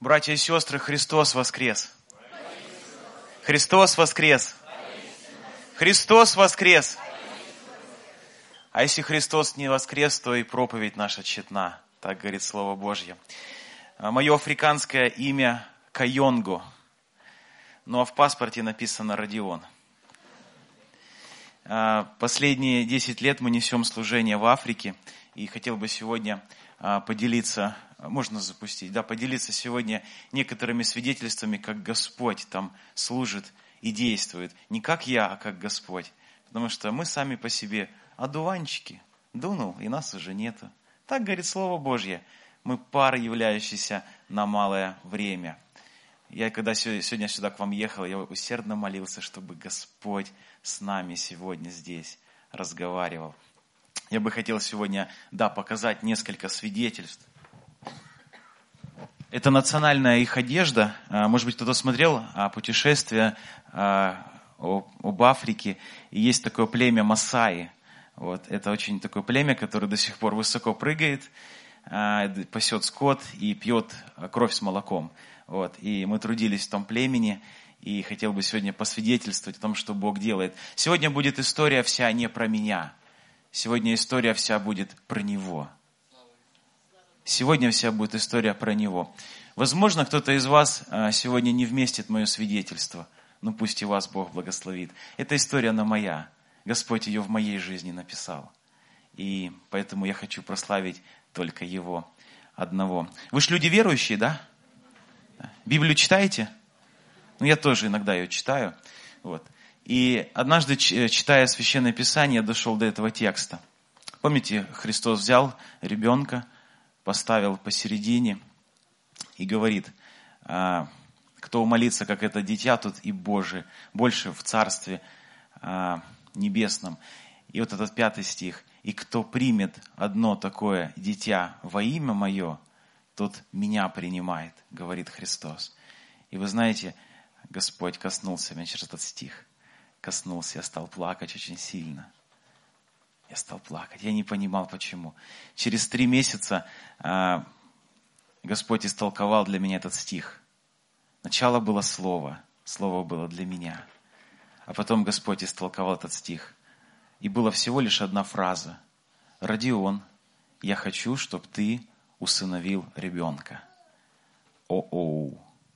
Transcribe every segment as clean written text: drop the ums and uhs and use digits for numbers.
Братья и сестры, Христос воскрес! Христос воскрес! Христос воскрес! А если Христос не воскрес, то и проповедь наша тщетна. Так говорит Слово Божье. Мое африканское имя Кайонго, ну а в паспорте написано Родион. Последние 10 лет мы несем служение в Африке, и хотел бы сегодня поделиться, можно запустить, поделиться сегодня некоторыми свидетельствами, как Господь там служит и действует. Не как я, а как Господь. Потому что мы сами по себе одуванчики. Дунул, и нас уже нету. Так говорит Слово Божье. Мы пар, являющийся на малое время. Я когда сегодня сюда к вам ехал, я усердно молился, чтобы Господь с нами сегодня здесь разговаривал. Я бы хотел сегодня, показать несколько свидетельств. Это национальная их одежда. Может быть, кто-то смотрел путешествие об Африке. И есть такое племя Масаи. Вот. Это очень такое племя, которое до сих пор высоко прыгает, пасет скот и пьет кровь с молоком. Вот. И мы трудились в том племени. И хотел бы сегодня посвидетельствовать о том, что Бог делает. Сегодня будет история вся не про меня. Сегодня история вся будет про Него. Сегодня вся будет история про Него. Возможно, кто-то из вас сегодня не вместит мое свидетельство. Ну пусть и вас Бог благословит. Эта история она моя. Господь ее в моей жизни написал. И поэтому я хочу прославить только Его одного. Вы же люди верующие, да? Библию читаете? Ну я тоже иногда ее читаю. Вот. И однажды, читая Священное Писание, я дошел до этого текста. Помните, Христос взял ребенка, поставил посередине и говорит, кто умолится, как это дитя, тот и больше в Царстве Небесном. И вот этот 5 стих. И кто примет одно такое дитя во имя Мое, тот Меня принимает, говорит Христос. И вы знаете, Господь коснулся меня через этот стих. Коснулся, я стал плакать очень сильно. Я стал плакать. Я не понимал, почему. Через 3 месяца Господь истолковал для меня этот стих. Сначала было слово. Слово было для меня. А потом Господь истолковал этот стих. И была всего лишь одна фраза. Родион, я хочу, чтобы ты усыновил ребенка. О-оу.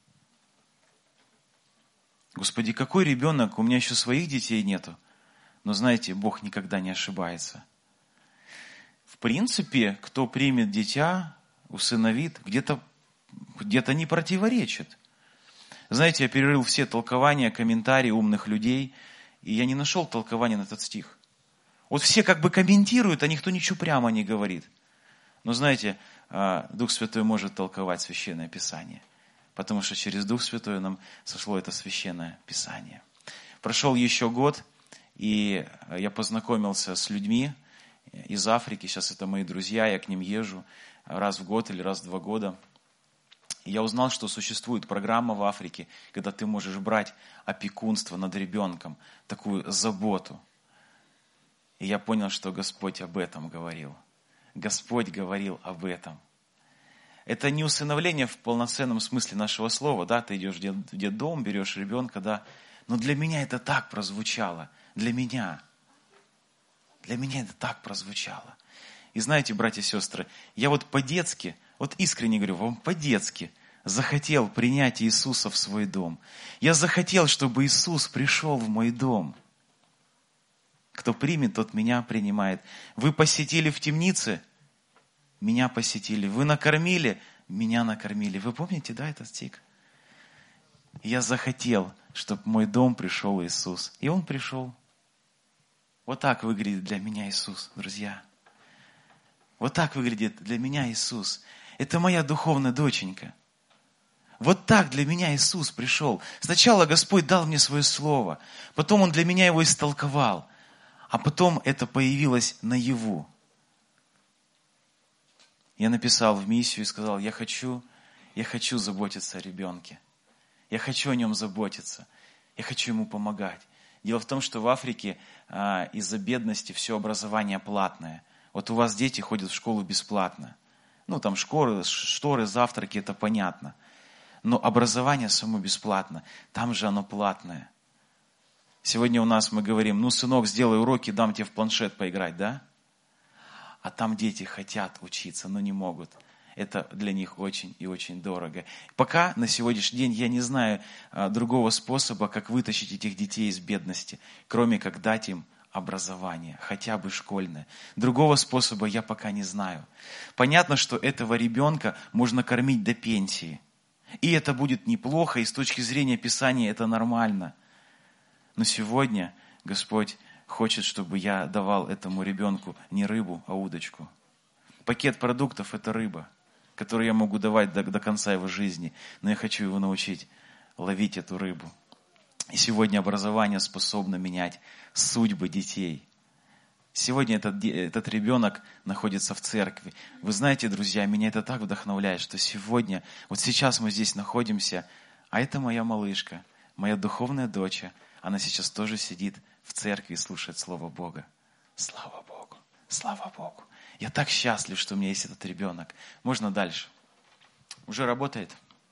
Господи, какой ребенок? У меня еще своих детей нету. Но знаете, Бог никогда не ошибается. В принципе, кто примет дитя, усыновит, где-то не противоречит. Знаете, я перерыл все толкования, комментарии умных людей, и я не нашел толкования на этот стих. Вот все как бы комментируют, а никто ничего прямо не говорит. Но знаете, Дух Святой может толковать Священное Писание. Потому что через Дух Святой нам сошло это Священное Писание. Прошел еще год, и я познакомился с людьми из Африки. Сейчас это мои друзья, я к ним езжу раз в год или раз в 2 года. И я узнал, что существует программа в Африке, когда ты можешь брать опекунство над ребенком, такую заботу. И я понял, что Господь об этом говорил. Господь говорил об этом. Это не усыновление в полноценном смысле нашего слова, ты идешь в детдом, берешь ребенка, но для меня это так прозвучало, для меня это так прозвучало. И знаете, братья и сестры, я по-детски, искренне говорю, вам по-детски захотел принять Иисуса в свой дом. Я захотел, чтобы Иисус пришел в мой дом. Кто примет, тот меня принимает. Вы посетили в темнице? Меня посетили. Вы накормили? Меня накормили. Вы помните, этот стих? Я захотел, чтобы в мой дом пришел Иисус. И Он пришел. Вот так выглядит для меня Иисус, друзья. Вот так выглядит для меня Иисус. Это моя духовная доченька. Вот так для меня Иисус пришел. Сначала Господь дал мне свое слово. Потом Он для меня его истолковал. А потом это появилось наяву. Я написал в миссию и сказал, я хочу заботиться о ребенке. Я хочу о нем заботиться. Я хочу ему помогать. Дело в том, что в Африке из-за бедности все образование платное. Вот у вас дети ходят в школу бесплатно. Там шторы, завтраки, это понятно. Но образование само бесплатно. Там же оно платное. Сегодня у нас мы говорим, ну, сынок, сделай уроки, дам тебе в планшет поиграть, да? А там дети хотят учиться, но не могут. Это для них очень и очень дорого. Пока на сегодняшний день я не знаю другого способа, как вытащить этих детей из бедности, кроме как дать им образование, хотя бы школьное. Другого способа я пока не знаю. Понятно, что этого ребенка можно кормить до пенсии. И это будет неплохо, и с точки зрения Писания это нормально. Но сегодня Господь хочет, чтобы я давал этому ребенку не рыбу, а удочку. Пакет продуктов – это рыба, которую я могу давать до конца его жизни. Но я хочу его научить ловить эту рыбу. И сегодня образование способно менять судьбы детей. Сегодня этот ребенок находится в церкви. Вы знаете, друзья, меня это так вдохновляет, что сегодня, вот сейчас мы здесь находимся, а это моя малышка, моя духовная дочь, она сейчас тоже сидит в церкви и слушает Слово Бога. Слава Богу, слава Богу. Я так счастлив, что у меня есть этот ребенок. Можно дальше? Уже работает?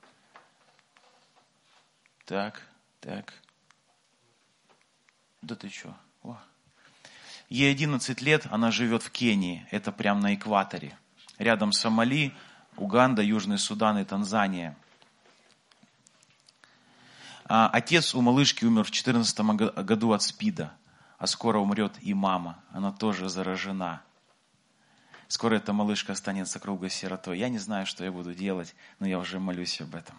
Так. Да ты что? О. Ей 11 лет, она живет в Кении. Это прямо на экваторе. Рядом с Сомали, Уганда, Южный Судан и Танзания. Отец у малышки умер в 2014 году от СПИДа. А скоро умрет и мама. Она тоже заражена. Скоро эта малышка останется круглой сиротой. Я не знаю, что я буду делать, но я уже молюсь об этом.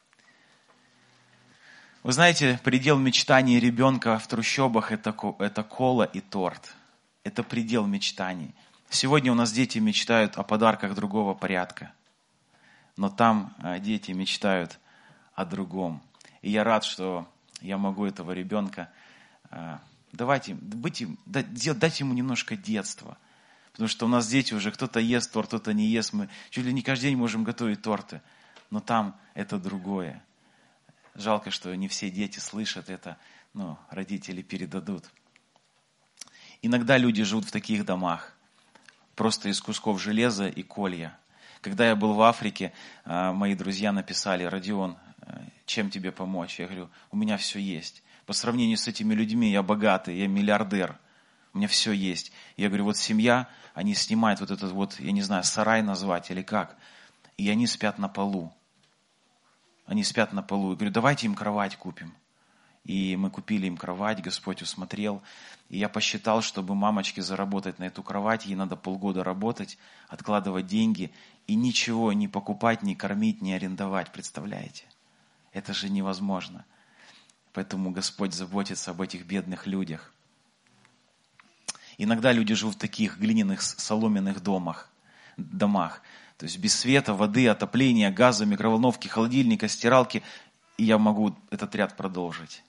Вы знаете, предел мечтаний ребенка в трущобах – это кола и торт. Это предел мечтаний. Сегодня у нас дети мечтают о подарках другого порядка. Но там дети мечтают о другом. И я рад, что я могу этого ребенка дать ему немножко детства. Потому что у нас дети уже, кто-то ест торт, кто-то не ест. Мы чуть ли не каждый день можем готовить торты. Но там это другое. Жалко, что не все дети слышат это, но родители передадут. Иногда люди живут в таких домах, просто из кусков железа и колья. Когда я был в Африке, мои друзья написали: Родион, чем тебе помочь? Я говорю, у меня все есть. По сравнению с этими людьми я богатый, я миллиардер. У меня все есть. Я говорю, вот семья, они снимают вот этот вот, я не знаю, сарай назвать или как. И они спят на полу. Они спят на полу. Я говорю, давайте им кровать купим. И мы купили им кровать, Господь усмотрел. И я посчитал, чтобы мамочке заработать на эту кровать, ей надо полгода работать, откладывать деньги и ничего не покупать, не кормить, не арендовать. Представляете? Это же невозможно. Поэтому Господь заботится об этих бедных людях. Иногда люди живут в таких глиняных соломенных домах. То есть без света, воды, отопления, газа, микроволновки, холодильника, стиралки. И я могу этот ряд продолжить.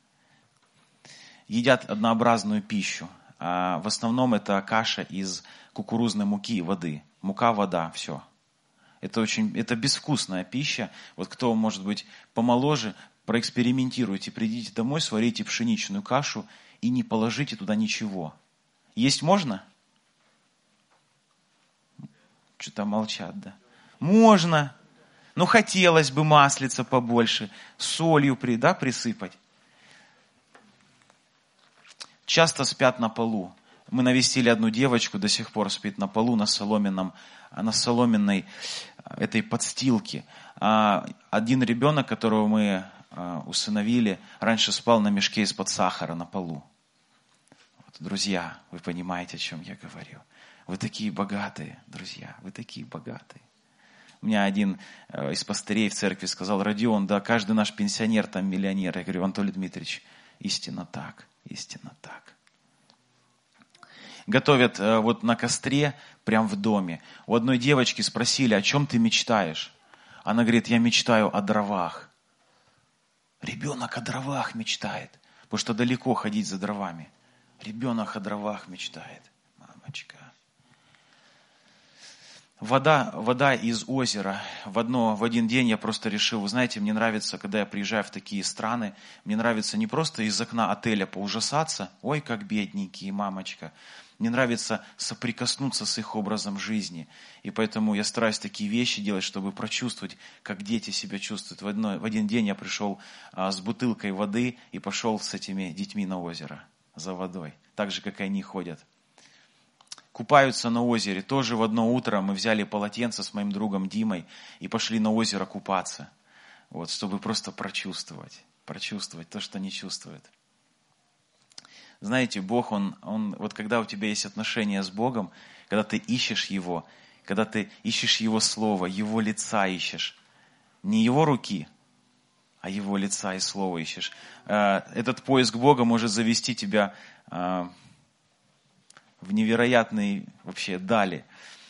Едят однообразную пищу. В основном это каша из кукурузной муки и воды. Мука, вода, все. Это безвкусная пища. Вот кто, может быть, помоложе, проэкспериментируйте. Придите домой, сварите пшеничную кашу и не положите туда ничего. Есть можно? Что-то молчат, да? Можно. Но хотелось бы маслица побольше, солью присыпать. Часто спят на полу. Мы навестили одну девочку, до сих пор спит на полу на соломенной этой подстилке. Один ребенок, которого мы усыновили, раньше спал на мешке из-под сахара на полу. Вот, друзья, вы понимаете, о чем я говорю. Вы такие богатые, друзья, вы такие богатые. У меня один из пастырей в церкви сказал: Родион, да каждый наш пенсионер там миллионер. Я говорю, Анатолий Дмитриевич, истинно так, истинно так. Готовят вот на костре, прям в доме. У одной девочки спросили, о чем ты мечтаешь? Она говорит, я мечтаю о дровах. Ребенок о дровах мечтает, потому что далеко ходить за дровами. Ребенок о дровах мечтает. Мамочка. Вода из озера. В один день я просто решил, вы знаете, мне нравится, когда я приезжаю в такие страны, мне нравится не просто из окна отеля поужасаться, ой, как бедненькие, мамочка. Мне нравится соприкоснуться с их образом жизни. И поэтому я стараюсь такие вещи делать, чтобы прочувствовать, как дети себя чувствуют. В один день я пришел с бутылкой воды и пошел с этими детьми на озеро за водой. Так же, как и они ходят. Купаются на озере. Тоже в одно утро мы взяли полотенце с моим другом Димой и пошли на озеро купаться. Вот, чтобы просто прочувствовать то, что не чувствует. Знаете, Бог, Он, вот когда у тебя есть отношения с Богом, когда ты ищешь Его, когда ты ищешь Его Слово, Его лица ищешь, не Его руки, а Его лица и Слова ищешь. Этот поиск Бога может завести тебя в невероятные вообще дали.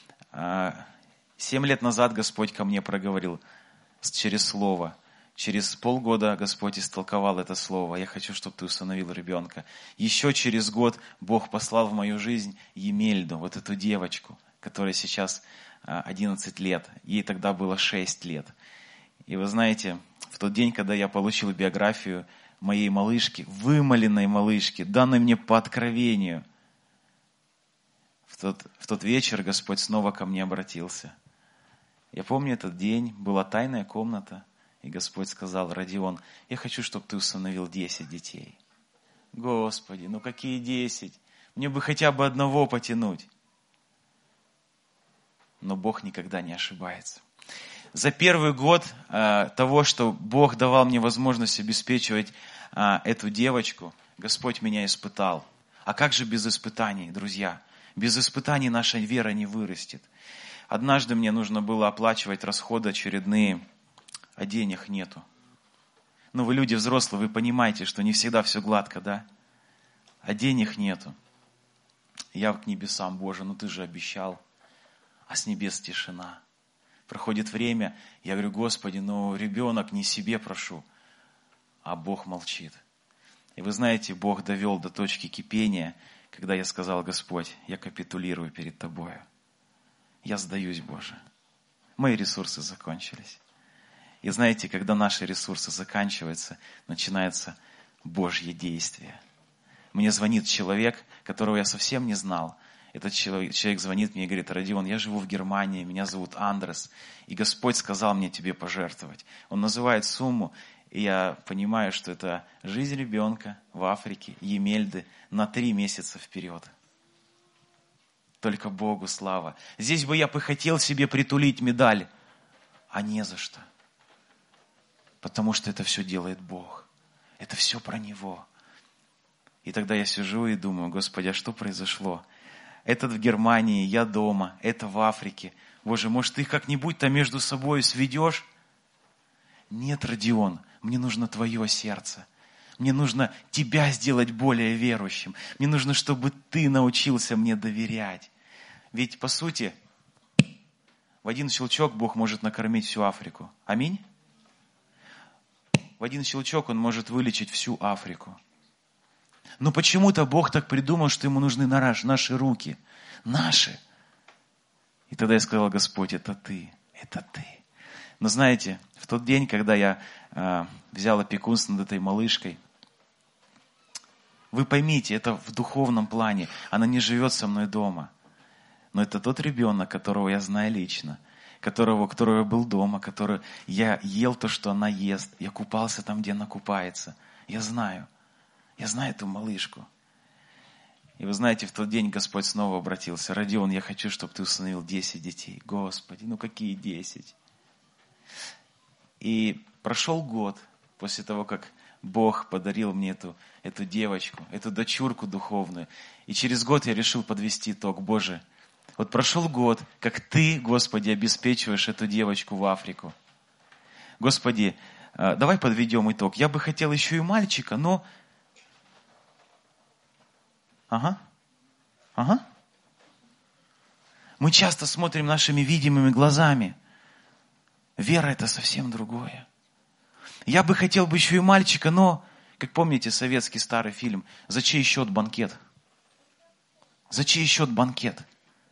7 лет назад Господь ко мне проговорил через Слово. Через полгода Господь истолковал это слово. Я хочу, чтобы ты усыновил ребенка. Еще через год Бог послал в мою жизнь Емельду, вот эту девочку, которая сейчас 11 лет. Ей тогда было 6 лет. И вы знаете, в тот день, когда я получил биографию моей малышки, вымоленной малышки, данной мне по откровению, в тот вечер Господь снова ко мне обратился. Я помню этот день, была тайная комната. И Господь сказал: Родион, я хочу, чтобы ты усыновил 10 детей. Господи, ну какие 10? Мне бы хотя бы одного потянуть. Но Бог никогда не ошибается. За первый год того, что Бог давал мне возможность обеспечивать эту девочку, Господь меня испытал. А как же без испытаний, друзья? Без испытаний наша вера не вырастет. Однажды мне нужно было оплачивать расходы очередные, а денег нету. Ну, вы люди взрослые, вы понимаете, что не всегда все гладко, да? А денег нету. Я к небесам: Боже, ну ты же обещал. А с небес тишина. Проходит время, я говорю: Господи, ну ребенок не себе прошу. А Бог молчит. И вы знаете, Бог довел до точки кипения, когда я сказал: Господь, я капитулирую перед Тобою. Я сдаюсь, Боже. Мои ресурсы закончились. И знаете, когда наши ресурсы заканчиваются, начинается Божье действие. Мне звонит человек, которого я совсем не знал. Этот человек звонит мне и говорит: Родион, я живу в Германии, меня зовут Андрес, и Господь сказал мне тебе пожертвовать. Он называет сумму, и я понимаю, что это жизнь ребенка в Африке, Емельды, на 3 месяца вперед. Только Богу слава. Здесь бы я хотел себе притулить медаль, а не за что. Потому что это все делает Бог. Это все про Него. И тогда я сижу и думаю: Господи, а что произошло? Этот в Германии, я дома, это в Африке. Боже, может, ты их как-нибудь-то между собой сведешь? Нет, Родион, мне нужно Твое сердце. Мне нужно Тебя сделать более верующим. Мне нужно, чтобы Ты научился мне доверять. Ведь, по сути, в один щелчок Бог может накормить всю Африку. Аминь? В один щелчок Он может вылечить всю Африку. Но почему-то Бог так придумал, что Ему нужны наши руки. Наши. И тогда я сказал: Господь, это Ты, это Ты. Но знаете, в тот день, когда я взял опекунство над этой малышкой, вы поймите, это в духовном плане. Она не живет со мной дома. Но это тот ребенок, которого я знаю лично. Которого был дома, который я ел то, что она ест. Я купался там, где она купается. Я знаю эту малышку. И вы знаете, в тот день Господь снова обратился: Родион, я хочу, чтобы ты усыновил 10 детей. Господи, ну какие 10? И прошел год после того, как Бог подарил мне эту девочку, эту дочурку духовную. И через год я решил подвести итог: Боже, вот прошел год, как Ты, Господи, обеспечиваешь эту девочку в Африку. Господи, давай подведем итог. Я бы хотел еще и мальчика, но... Ага. Мы часто смотрим нашими видимыми глазами. Вера – это совсем другое. Я бы хотел бы еще и мальчика, но, как помните советский старый фильм, «За чей счет банкет?» За чей счет банкет?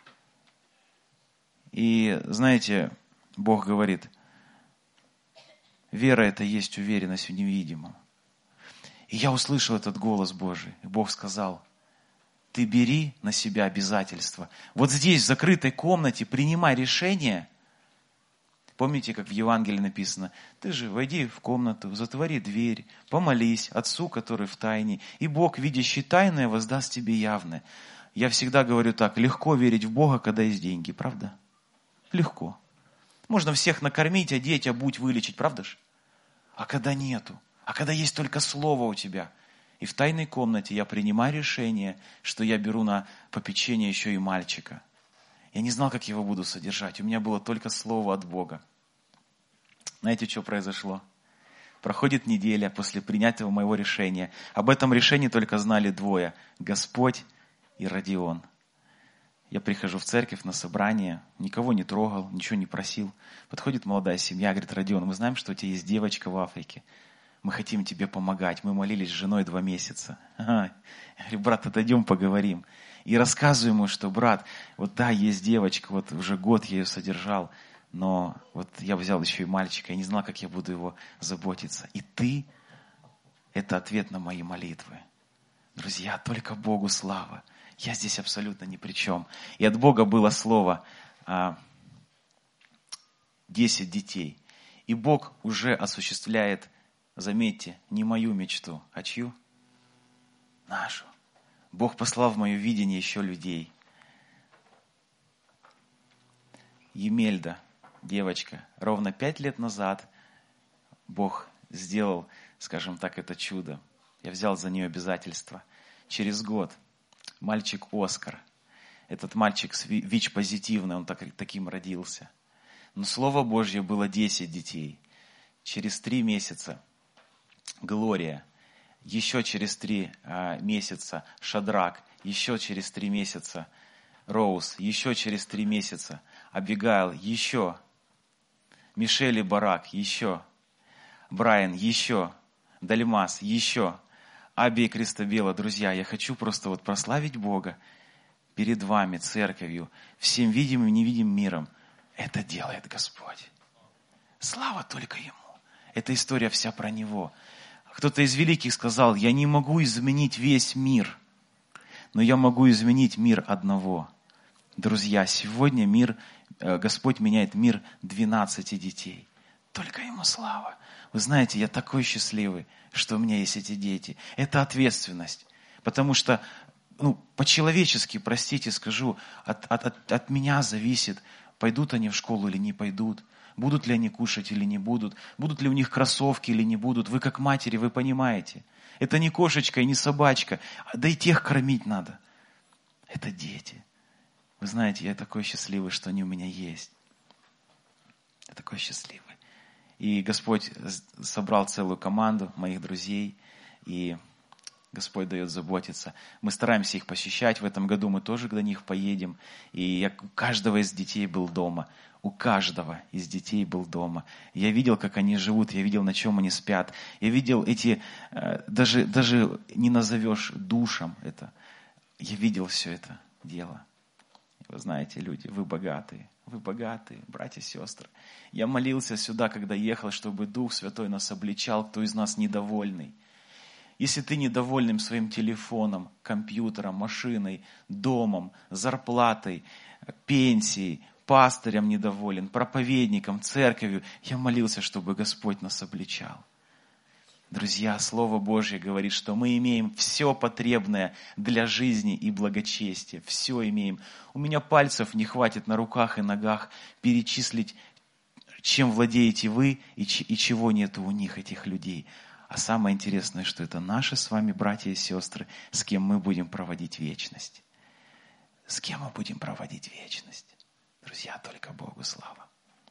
И знаете, Бог говорит: вера – это есть уверенность в невидимом. И я услышал этот голос Божий. И Бог сказал: ты бери на себя обязательства. Вот здесь, в закрытой комнате, принимай решение. Помните, как в Евангелии написано, ты же войди в комнату, затвори дверь, помолись Отцу, который в тайне, и Бог, видящий тайное, воздаст тебе явное. Я всегда говорю так, легко верить в Бога, когда есть деньги, правда? Легко. Можно всех накормить, одеть, обуть, вылечить, правда ж? А когда нету? А когда есть только Слово у тебя? И в тайной комнате я принимаю решение, что я беру на попечение еще и мальчика. Я не знал, как его буду содержать. У меня было только Слово от Бога. Знаете, что произошло? Проходит неделя после принятия моего решения. Об этом решении только знали двое. Господь и Родион. Я прихожу в церковь на собрание, никого не трогал, ничего не просил. Подходит молодая семья, говорит, Родион, мы знаем, что у тебя есть девочка в Африке. Мы хотим тебе помогать. Мы молились с женой 2 месяца. Я говорю, брат, отойдем поговорим. И рассказываю ему, что, брат, вот да, есть девочка, вот уже год я ее содержал, но вот я взял еще и мальчика, я не знал, как я буду его заботиться. И ты – это ответ на мои молитвы. Друзья, только Богу слава. Я здесь абсолютно ни при чем. И от Бога было слово 10 детей. И Бог уже осуществляет, заметьте, не мою мечту, а чью? Нашу. Бог послал в мое видение еще людей. Емельда, девочка, ровно 5 лет назад Бог сделал, скажем так, это чудо. Я взял за нее обязательства. Через год мальчик Оскар. Этот мальчик ВИЧ-позитивный, он таким родился. Но Слово Божье было 10 детей. Через 3 месяца Глория. Еще через 3 месяца Шадрак. Еще через 3 месяца Роуз. Еще через 3 месяца Абигайл. Еще. Мишель и Барак. Еще. Брайан. Еще. Дальмас. Еще. Аби и Кристобела. Друзья, я хочу просто вот прославить Бога перед вами, церковью, всем видимым и невидимым миром. Это делает Господь. Слава только Ему. Эта история вся про Него. Кто-то из великих сказал, я не могу изменить весь мир, но я могу изменить мир одного. Друзья, сегодня Господь меняет мир 12 детей. Только Ему слава. Вы знаете, я такой счастливый, что у меня есть эти дети. Это ответственность. Потому что, по-человечески, простите, скажу, от меня зависит, пойдут они в школу или не пойдут. Будут ли они кушать или не будут. Будут ли у них кроссовки или не будут. Вы как матери, вы понимаете. Это не кошечка и не собачка. Да и тех кормить надо. Это дети. Вы знаете, я такой счастливый, что они у меня есть. Я такой счастливый. И Господь собрал целую команду моих друзей, и Господь дает заботиться. Мы стараемся их посещать. В этом году мы тоже до них поедем. И у каждого из детей был дома. У каждого из детей был дома. Я видел, как они живут, я видел, на чем они спят. Я видел эти, даже не назовешь душем это. Я видел все это дело. Вы знаете, люди, вы богатые, братья и сестры. Я молился сюда, когда ехал, чтобы Дух Святой нас обличал, кто из нас недовольный. Если ты недовольным своим телефоном, компьютером, машиной, домом, зарплатой, пенсией, пастырем недоволен, проповедником, церковью, я молился, чтобы Господь нас обличал. Друзья, Слово Божье говорит, что мы имеем все потребное для жизни и благочестия. Все имеем. У меня пальцев не хватит на руках и ногах перечислить, чем владеете вы и чего нету у них, этих людей. А самое интересное, что это наши с вами братья и сестры, с кем мы будем проводить вечность. С кем мы будем проводить вечность? Друзья, только Богу слава.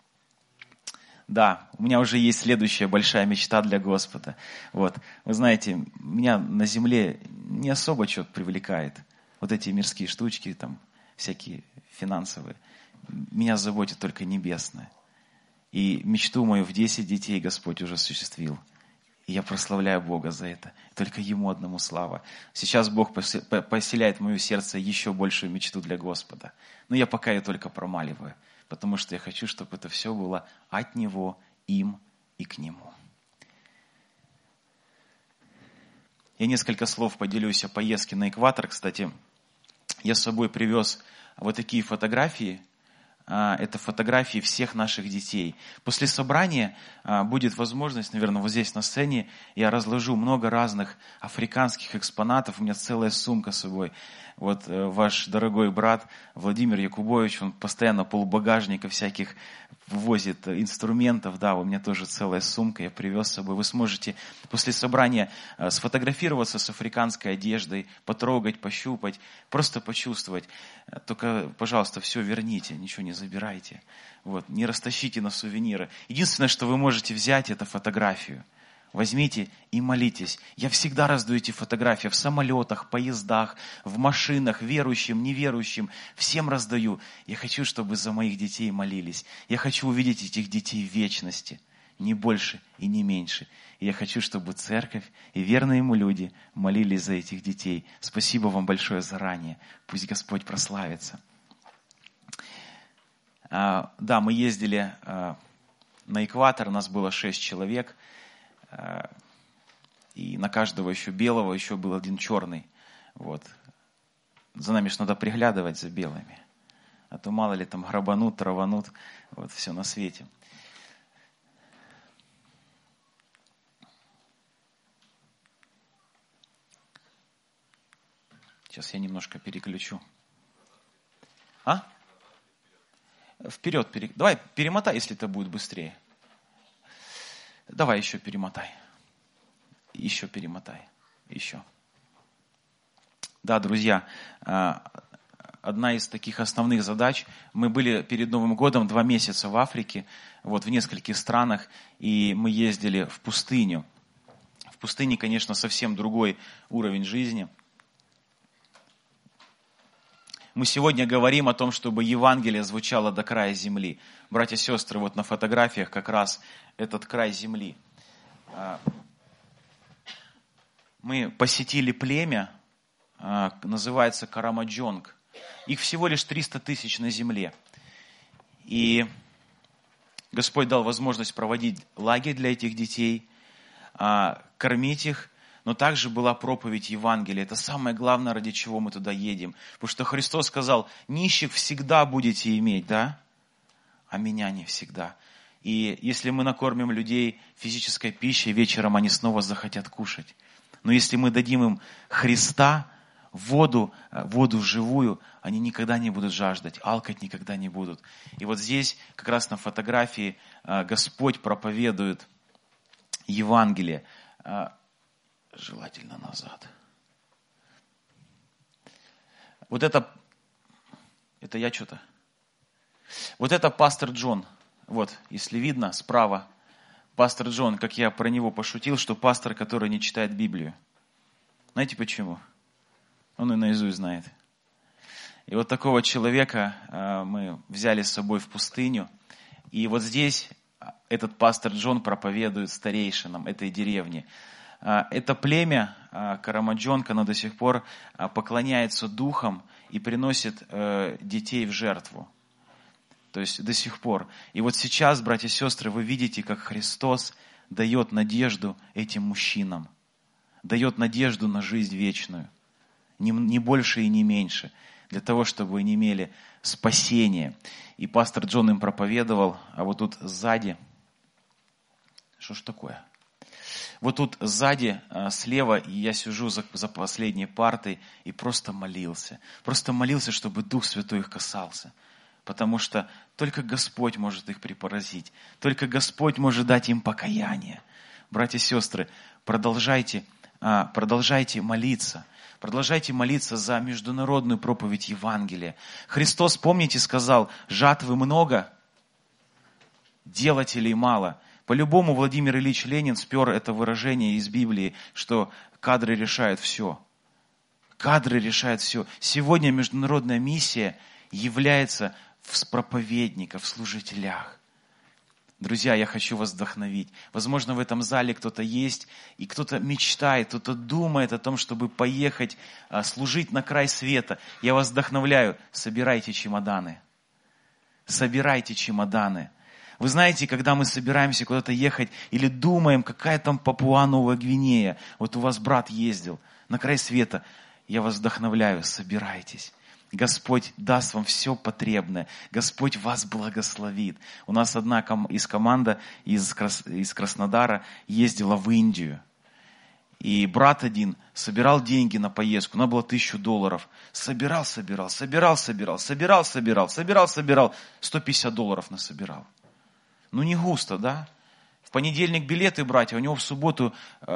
Да, у меня уже есть следующая большая мечта для Господа. Вот. Вы знаете, меня на земле не особо что-то привлекает. Вот эти мирские штучки, там, всякие финансовые. Меня заботит только небесное. И мечту мою в 10 детей Господь уже осуществил. И я прославляю Бога за это. Только Ему одному слава. Сейчас Бог поселяет в мое сердце еще большую мечту для Господа. Но я пока ее только промаливаю. Потому что я хочу, чтобы это все было от Него, им и к Нему. Я несколько слов поделюсь о поездке на экватор. Кстати, я с собой привез вот такие фотографии. Это фотографии всех наших детей. После собрания будет возможность, наверное, вот здесь на сцене я разложу много разных африканских экспонатов. У меня целая сумка с собой. Вот ваш дорогой брат Владимир Якубович, он постоянно полбагажника всяких ввозит инструментов. Да, у меня тоже целая сумка, я привез с собой. Вы сможете после собрания сфотографироваться с африканской одеждой, потрогать, пощупать, просто почувствовать. Только, пожалуйста, все верните, ничего не забирайте. Вот, не растащите на сувениры. Единственное, что вы можете взять, это фотографию. Возьмите и молитесь. Я всегда раздаю эти фотографии в самолетах, поездах, в машинах, верующим, неверующим. Всем раздаю. Я хочу, чтобы за моих детей молились. Я хочу увидеть этих детей в вечности. Не больше и не меньше. И я хочу, чтобы церковь и верные ему люди молились за этих детей. Спасибо вам большое заранее. Пусть Господь прославится. Да, мы ездили на экватор, нас было 6 человек. И на каждого еще белого еще был один черный. Вот. За нами же надо приглядывать за белыми. А то мало ли там грабанут, траванут. Вот все на свете. Сейчас я немножко переключу. Вперед. Давай перемотай, если это будет быстрее. Давай еще перемотай. Еще перемотай. Еще. Да, друзья, одна из таких основных задач. Мы были перед Новым годом 2 месяца в Африке, вот в нескольких странах, и мы ездили в пустыню. В пустыне, конечно, совсем другой уровень жизни. Мы сегодня говорим о том, чтобы Евангелие звучало до края земли. Братья и сестры, вот на фотографиях как раз этот край земли. Мы посетили племя, называется Карамаджонг. Их всего лишь 300 тысяч на земле. И Господь дал возможность проводить лагерь для этих детей, кормить их. Но также была проповедь Евангелия. Это самое главное, ради чего мы туда едем. Потому что Христос сказал, нищих всегда будете иметь, да? А меня не всегда. И если мы накормим людей физической пищей, вечером они снова захотят кушать. Но если мы дадим им Христа, воду живую, они никогда не будут жаждать, алкать никогда не будут. И вот здесь, как раз на фотографии, Господь проповедует Евангелие. Желательно назад. Вот это я что-то. Вот это пастор Джон. Вот, если видно, справа. Пастор Джон, как я про него пошутил, что пастор, который не читает Библию. Знаете почему? Он и наизусть знает. И вот такого человека мы взяли с собой в пустыню. И вот здесь этот пастор Джон проповедует старейшинам этой деревни. Это племя Карамаджонг, оно до сих пор поклоняется духам и приносит детей в жертву. То есть до сих пор. И вот сейчас, братья и сестры, вы видите, как Христос дает надежду этим мужчинам. Дает надежду на жизнь вечную. Не больше и не меньше. Для того, чтобы они имели спасение. И пастор Джон им проповедовал, а вот тут сзади... Что ж такое? Вот тут сзади, слева, я сижу за последней партой и просто молился. Просто молился, чтобы Дух Святой их касался. Потому что только Господь может их припоразить. Только Господь может дать им покаяние. Братья и сестры, продолжайте молиться. Продолжайте молиться за международную проповедь Евангелия. Христос, помните, сказал, жатвы много, делателей мало. По-любому Владимир Ильич Ленин спер это выражение из Библии, что кадры решают все. Кадры решают все. Сегодня международная миссия является в проповедниках, в служителях. Друзья, я хочу вас вдохновить. Возможно, в этом зале кто-то есть, и кто-то мечтает, кто-то думает о том, чтобы поехать служить на край света. Я вас вдохновляю. Собирайте чемоданы. Собирайте чемоданы. Вы знаете, когда мы собираемся куда-то ехать или думаем, какая там Папуа-Новая Гвинея, вот у вас брат ездил на край света, я вас вдохновляю, собирайтесь. Господь даст вам все потребное. Господь вас благословит. У нас одна из команда из Краснодара ездила в Индию. И брат один собирал деньги на поездку, надо было $1000. Собирал, $150 насобирал. Ну не густо, да? В понедельник билеты брать, а у него в субботу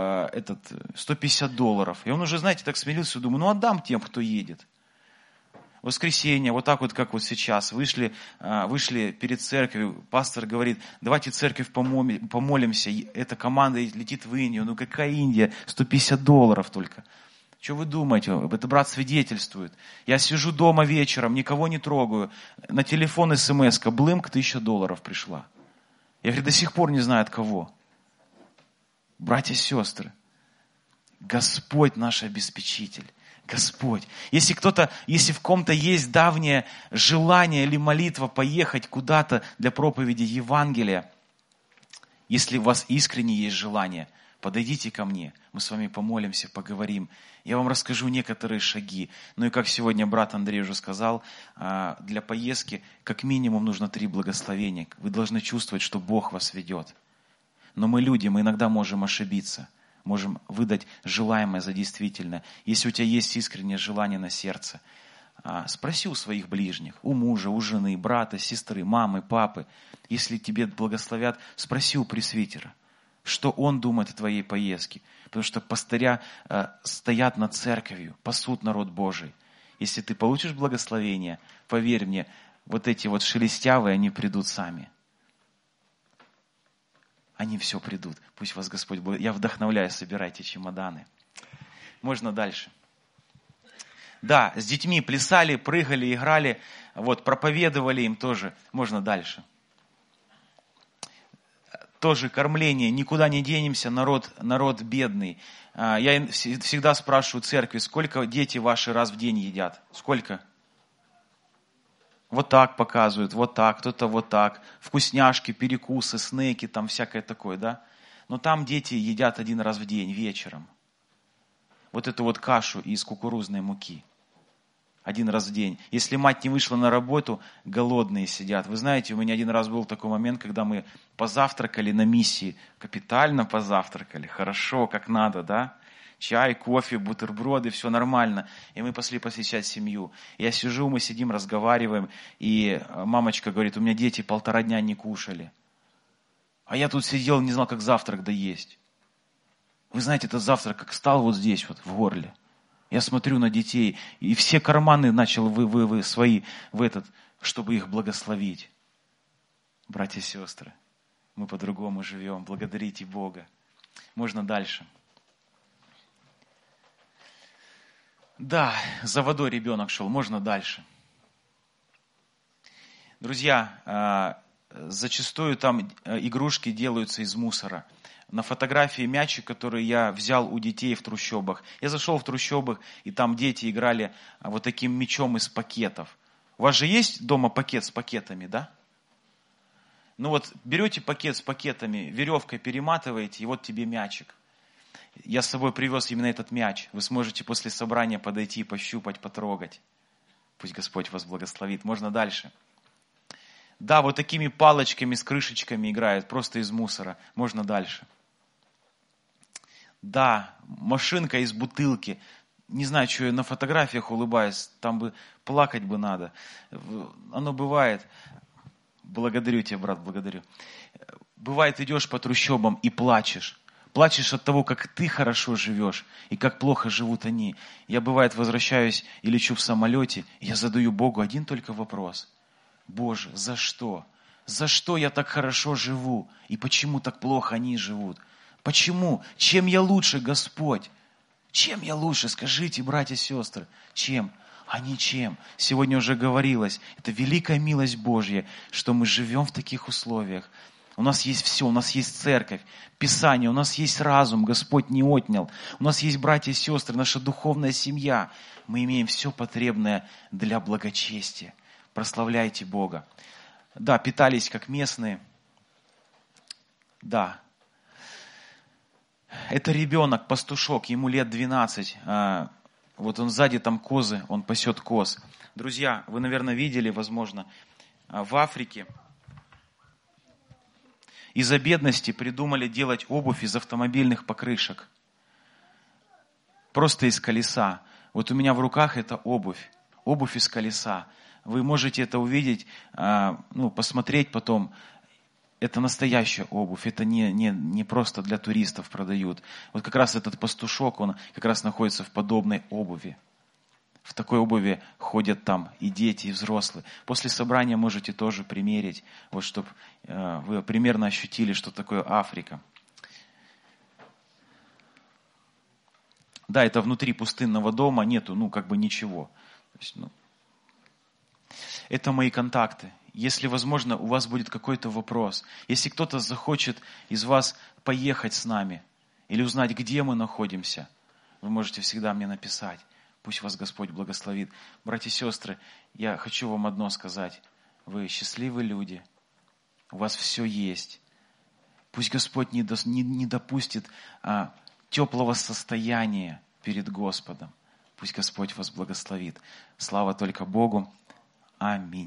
$150. И он уже, знаете, так смирился, думаю, ну отдам тем, кто едет. В воскресенье, вот так вот, как вот сейчас, вышли перед церковью, пастор говорит, давайте церковь помолимся, эта команда летит в Индию, ну какая Индия, $150 только. Что вы думаете? Это брат свидетельствует. Я сижу дома вечером, никого не трогаю, на телефон смс-ка, блымк, $1000 пришла. Я говорю, до сих пор не знаю от кого. Братья и сестры, Господь наш обеспечитель. Господь. Если в ком-то есть давнее желание или молитва поехать куда-то для проповеди Евангелия, если у вас искренне есть желание, подойдите ко мне, мы с вами помолимся, поговорим. Я вам расскажу некоторые шаги. Ну и как сегодня брат Андрей уже сказал, для поездки как минимум нужно 3 благословения. Вы должны чувствовать, что Бог вас ведет. Но мы люди, мы иногда можем ошибиться. Можем выдать желаемое за действительное. Если у тебя есть искреннее желание на сердце, спроси у своих ближних, у мужа, у жены, брата, сестры, мамы, папы. Если тебе благословят, спроси у пресвитера, что он думает о твоей поездке. Потому что пастыря стоят над церковью, пасут народ Божий. Если ты получишь благословение, поверь мне, вот эти вот шелестявые, они придут сами. Они все придут. Пусть вас Господь благословит. Я вдохновляю, собирайте чемоданы. Можно дальше. Да, с детьми плясали, прыгали, играли. Вот, проповедовали им тоже. Можно дальше. Тоже кормление. Никуда не денемся, народ бедный. Я всегда спрашиваю церкви, сколько дети ваши раз в день едят? Сколько? Вот так показывают, вот так, кто-то вот так. Вкусняшки, перекусы, снеки, там всякое такое, да? Но там дети едят 1 раз в день, вечером. Вот эту вот кашу из кукурузной муки. 1 раз в день. Если мать не вышла на работу, голодные сидят. Вы знаете, у меня 1 раз был такой момент, когда мы позавтракали на миссии. Капитально позавтракали, хорошо, как надо, да? Чай, кофе, бутерброды, все нормально. И мы пошли посещать семью. Я сижу, мы сидим, разговариваем, и мамочка говорит, у меня дети 1,5 дня не кушали. А я тут сидел, не знал, как завтрак доесть. Вы знаете, этот завтрак как стал вот здесь, вот в горле. Я смотрю на детей, и все карманы начал свои чтобы их благословить. Братья и сестры, мы по-другому живем. Благодарите Бога. Можно дальше. Да, за водой ребенок шел, можно дальше. Друзья, зачастую там игрушки делаются из мусора. На фотографии мячик, который я взял у детей в трущобах. Я зашел в трущобах, и там дети играли вот таким мячом из пакетов. У вас же есть дома пакет с пакетами, да? Ну вот, берете пакет с пакетами, веревкой перематываете, и вот тебе мячик. Я с собой привез именно этот мяч. Вы сможете после собрания подойти, пощупать, потрогать. Пусть Господь вас благословит. Можно дальше. Да, вот такими палочками с крышечками играют, просто из мусора. Можно дальше. Да, машинка из бутылки. Не знаю, что я на фотографиях улыбаюсь, там бы плакать бы надо. Оно бывает. Благодарю тебя, брат, благодарю. Бывает, идешь по трущобам и плачешь. Плачешь от того, как ты хорошо живешь и как плохо живут они. Я, бывает, возвращаюсь и лечу в самолете, и я задаю Богу один только вопрос. Боже, за что? За что я так хорошо живу? И почему так плохо они живут? Почему? Чем я лучше, Господь? Чем я лучше? Скажите, братья и сестры, чем? А ничем. Сегодня уже говорилось, это великая милость Божья, что мы живем в таких условиях. У нас есть все, у нас есть церковь, Писание, у нас есть разум, Господь не отнял. У нас есть братья и сестры, наша духовная семья. Мы имеем все потребное для благочестия. Прославляйте Бога. Да, питались как местные. Да. Это ребенок, пастушок, ему лет 12. Вот он сзади, там козы, он пасет коз. Друзья, вы, наверное, видели, возможно, в Африке из-за бедности придумали делать обувь из автомобильных покрышек. Просто из колеса. Вот у меня в руках это обувь. Обувь из колеса. Вы можете это увидеть, посмотреть потом. Это настоящая обувь. Это не просто для туристов продают. Вот как раз этот пастушок, он как раз находится в подобной обуви. В такой обуви ходят там и дети, и взрослые. После собрания можете тоже примерить, вот чтобы вы примерно ощутили, что такое Африка. Да, это внутри пустынного дома, нету, ничего. То есть, это мои контакты. Если, возможно, у вас будет какой-то вопрос, если кто-то захочет из вас поехать с нами или узнать, где мы находимся, вы можете всегда мне написать. Пусть вас Господь благословит. Братья и сестры, я хочу вам одно сказать. Вы счастливые люди. У вас все есть. Пусть Господь не допустит теплого состояния перед Господом. Пусть Господь вас благословит. Слава только Богу. Аминь.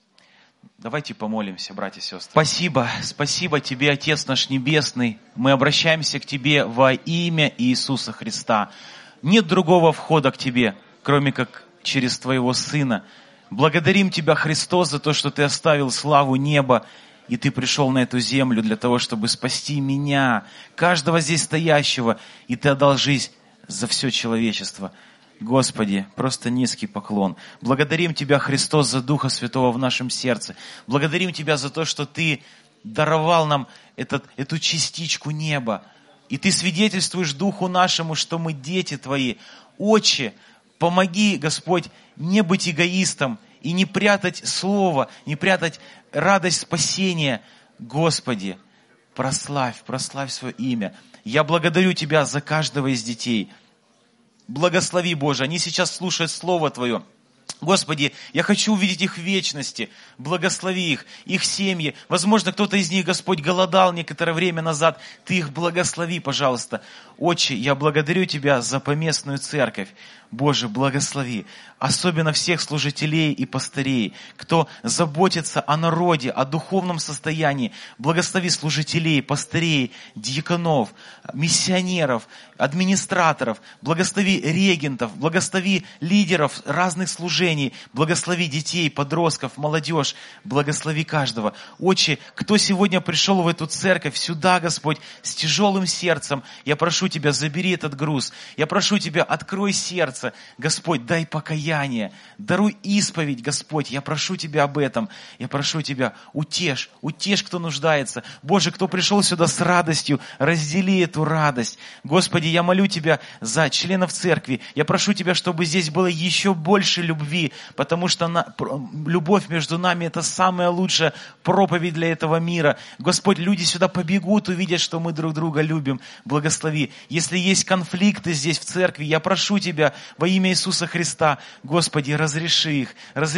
Давайте помолимся, братья и сестры. Спасибо Тебе, Отец наш Небесный. Мы обращаемся к Тебе во имя Иисуса Христа. Нет другого входа к Тебе, кроме как через Твоего Сына. Благодарим Тебя, Христос, за то, что Ты оставил славу неба, и Ты пришел на эту землю для того, чтобы спасти меня, каждого здесь стоящего, и Ты отдал жизнь за все человечество. Господи, просто низкий поклон. Благодарим Тебя, Христос, за Духа Святого в нашем сердце. Благодарим Тебя за то, что Ты даровал нам эту частичку неба. И Ты свидетельствуешь Духу нашему, что мы дети Твои. Отче, помоги, Господь, не быть эгоистом и не прятать Слово, не прятать радость спасения. Господи, прославь свое имя. Я благодарю Тебя за каждого из детей. Благослови, Боже, они сейчас слушают Слово Твое. Господи, я хочу увидеть их в вечности. Благослови их семьи. Возможно, кто-то из них, Господь, голодал некоторое время назад. Ты их благослови, пожалуйста. Отче, я благодарю Тебя за поместную церковь. Боже, благослови. Особенно всех служителей и пастырей, кто заботится о народе, о духовном состоянии. Благослови служителей, пастырей, диаконов, миссионеров, администраторов. Благослови регентов, благослови лидеров разных служений. Благослови детей, подростков, молодежь. Благослови каждого. Отче, кто сегодня пришел в эту церковь, сюда, Господь, с тяжелым сердцем, я прошу Тебя, забери этот груз. Я прошу Тебя, открой сердце. Господь, дай покаяние, даруй исповедь, Господь, я прошу Тебя об этом, я прошу Тебя, утешь, кто нуждается. Боже, кто пришел сюда с радостью, раздели эту радость. Господи, я молю Тебя за членов церкви, я прошу Тебя, чтобы здесь было еще больше любви, потому что любовь между нами – это самая лучшая проповедь для этого мира. Господь, люди сюда побегут, увидят, что мы друг друга любим. Благослови. Если есть конфликты здесь в церкви, я прошу Тебя, во имя Иисуса Христа, Господи, разреши их,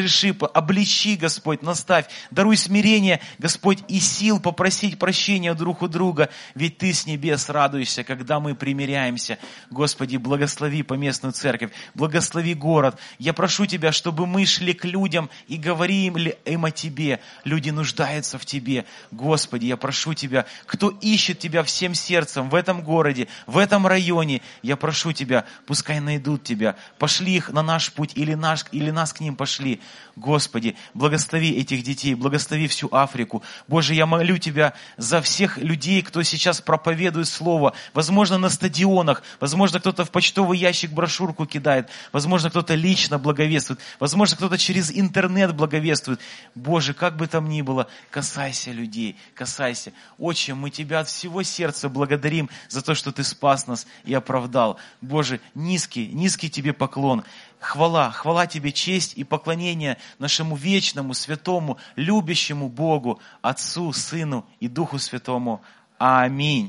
обличи, Господь, наставь, даруй смирение, Господь, и сил попросить прощения друг у друга, ведь Ты с небес радуешься, когда мы примиряемся. Господи, благослови поместную церковь, благослови город. Я прошу Тебя, чтобы мы шли к людям и говорили им о Тебе. Люди нуждаются в Тебе. Господи, я прошу Тебя, кто ищет Тебя всем сердцем в этом городе, в этом районе, я прошу Тебя, пускай найдут Тебя. Пошли их на наш путь или нас к ним пошли. Господи, благослови этих детей, благослови всю Африку. Боже, я молю Тебя за всех людей, кто сейчас проповедует Слово. Возможно, на стадионах, возможно, кто-то в почтовый ящик брошюрку кидает, возможно, кто-то лично благовествует, возможно, кто-то через интернет благовествует. Боже, как бы там ни было, касайся людей, касайся. Отче, мы Тебя от всего сердца благодарим за то, что Ты спас нас и оправдал. Боже, низкий Тебе поклон. Хвала Тебе, честь и поклонение нашему вечному, святому, любящему Богу, Отцу, Сыну и Духу Святому. Аминь.